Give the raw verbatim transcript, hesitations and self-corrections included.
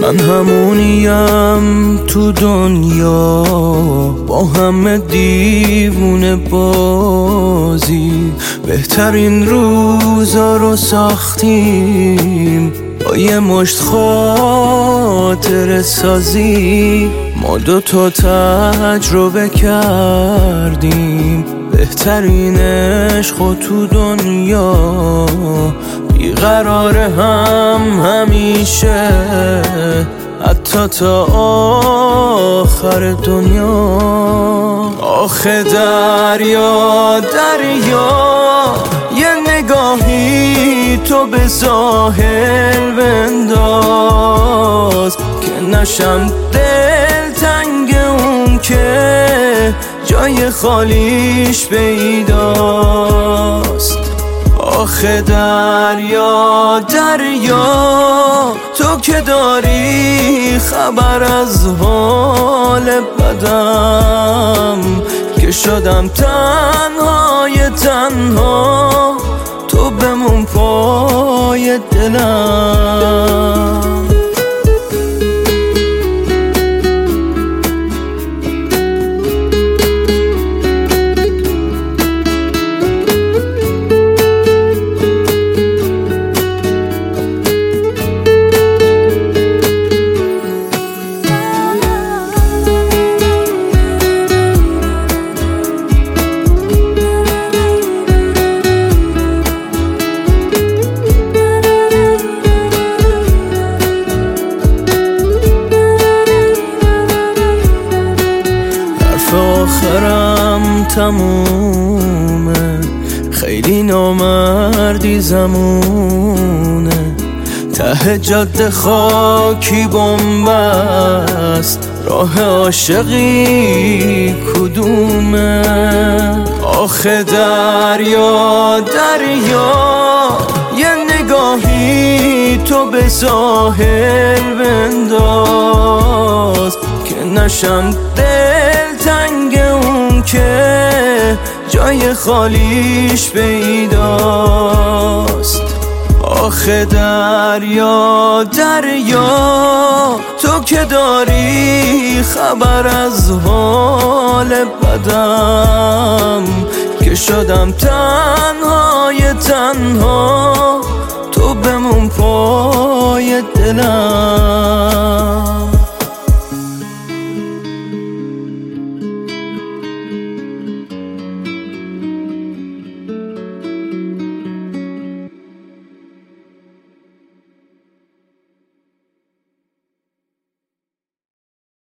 من همونیم تو دنیا، با همه دیوونه بازی. بهترین روزا رو ساختیم با یه مشت خاطر سازی. ما دوتا تجربه کردیم بهترین عشق تو دنیا. بیقرار هم همیشه حتی تا آخر دنیا. آخه دریا دریا یه نگاهی تو به ساحل بنداز که نشم دلتنگ اون که جای خالیش پیداست. آخه دریا دریا تو که داری خبر از حال بدم، که شدم تنهای تنها تو بمون پای دلم. آخرم تمومه، خیلی نامردی زمونه. ته جاده خاکی بنبست، راه عاشقی کدومه؟ آخه دریا دریا یه نگاهی تو به ساحل بنداز که نشم دلتنگ اون که جای خالیش پیداست. آخه دریا دریا تو که داری خبر از حال بدم، که شدم تنهای تنها تو بمون پای دلم.